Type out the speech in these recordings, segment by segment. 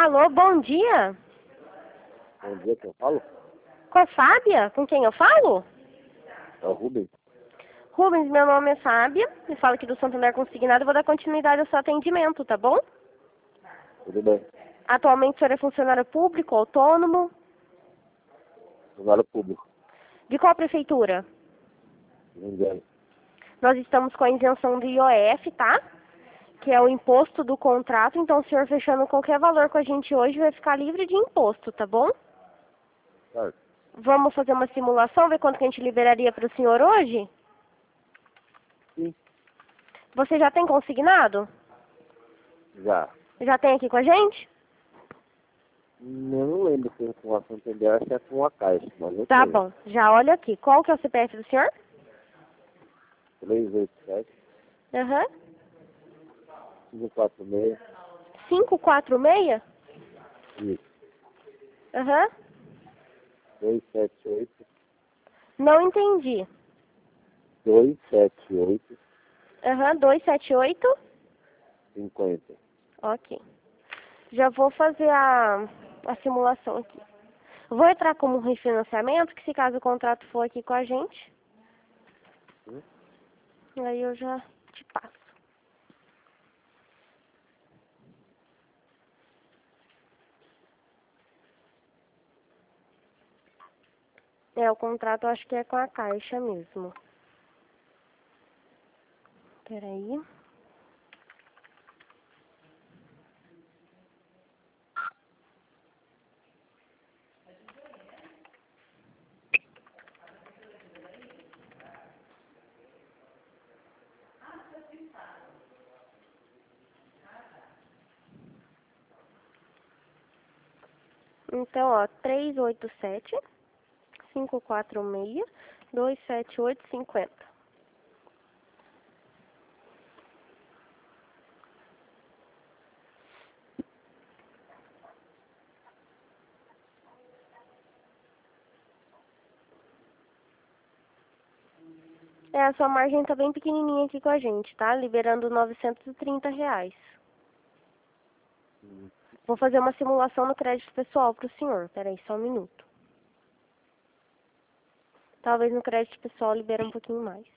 Alô, bom dia. Bom dia, quem eu falo? Com a Fábia? Com quem eu falo? É o Rubens. Rubens, meu nome é Fábia. Eu falo aqui do Santander Consignado. Eu vou dar continuidade ao seu atendimento, tá bom? Tudo bem? Atualmente o senhor é funcionário público, autônomo? Funcionário público. De qual prefeitura? Ninguém. Nós estamos com a isenção do IOF, tá? Que é o imposto do contrato. Então, o senhor fechando qualquer valor com a gente hoje vai ficar livre de imposto, tá bom? Certo. Vamos fazer uma simulação, ver quanto que a gente liberaria para o senhor hoje? Sim. Você já tem consignado? Já. Já tem aqui com a gente? Eu não lembro se é com a Santander, acho que é com a Caixa, mas eu Tá tenho. bom, já olha aqui. Qual que é o CPF do senhor? 387 Aham. 546. 546? Isso. Aham. 278 Não entendi. 278 Aham, 278? 50. Ok. Já vou fazer a simulação aqui. Vou entrar como um refinanciamento, que se caso o contrato for aqui com a gente, aí eu já te passo. O contrato eu acho que é com a Caixa mesmo. Peraí. Então, ó, 387 546 278 50. A sua margem tá bem pequenininha aqui com a gente, tá? Liberando R$ 930. Vou fazer uma simulação no crédito pessoal pro senhor. Peraí, só um minuto. Talvez no crédito pessoal libere um pouquinho mais.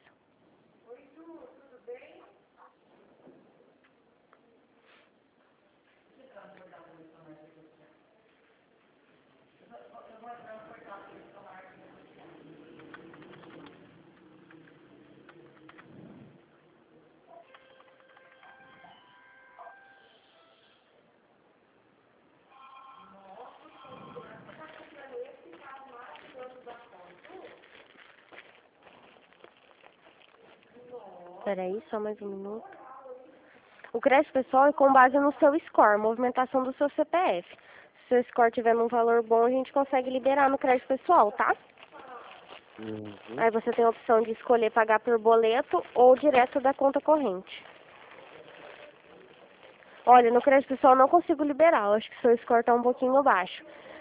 Peraí, só mais um minuto. O crédito pessoal é com base no seu score, movimentação do seu CPF. Se o seu score tiver num valor bom, a gente consegue liberar no crédito pessoal, tá? Aí você tem a opção de escolher pagar por boleto ou direto da conta corrente. Olha, no crédito pessoal eu não consigo liberar, eu acho que o seu score tá um pouquinho baixo.